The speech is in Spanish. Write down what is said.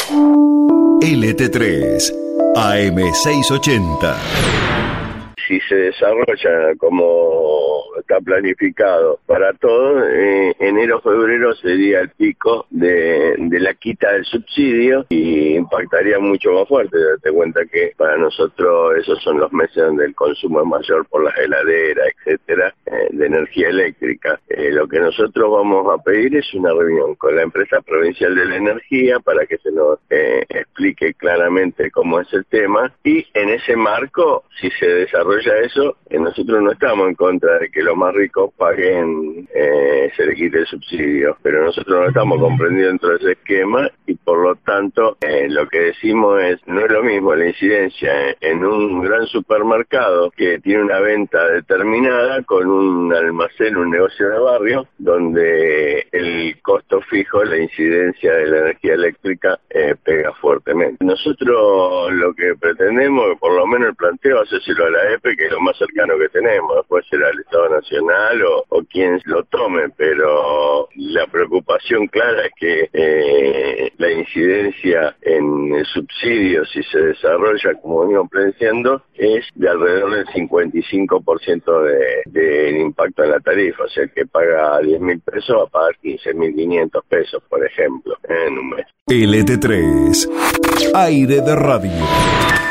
LT3 AM680. Si se desarrolla como está planificado para todo, enero, febrero sería el pico de la quita del subsidio y impactaría mucho más fuerte. Date cuenta que para nosotros esos son los meses donde el consumo es mayor por las heladeras, etcétera, de energía eléctrica. Lo que nosotros vamos a pedir es una reunión con la empresa provincial de la energía para que se nos explique claramente cómo es el tema, y en ese marco, si se desarrolla eso, nosotros no estamos en contra de que los más ricos paguen, se les quite el subsidio, pero nosotros no estamos comprendidos dentro de ese esquema y por lo tanto lo que decimos es, no es lo mismo la incidencia en un gran supermercado que tiene una venta determinada con un almacén, un negocio de barrio, donde el costo fijo, la incidencia de la energía eléctrica pega fuertemente. Nosotros lo que pretendemos, por lo menos el planteo, hacérselo a la EPE, que es lo más cercano que tenemos, después será el Estado Nacional o quien lo tome, pero la preocupación clara es que la incidencia en el subsidio, si se desarrolla como venimos planteando, es de alrededor del 55% del impacto en la tarifa, o sea, el que paga 10.000 pesos va a pagar 15.500 pesos, por ejemplo, en un mes. LT3, aire de radio.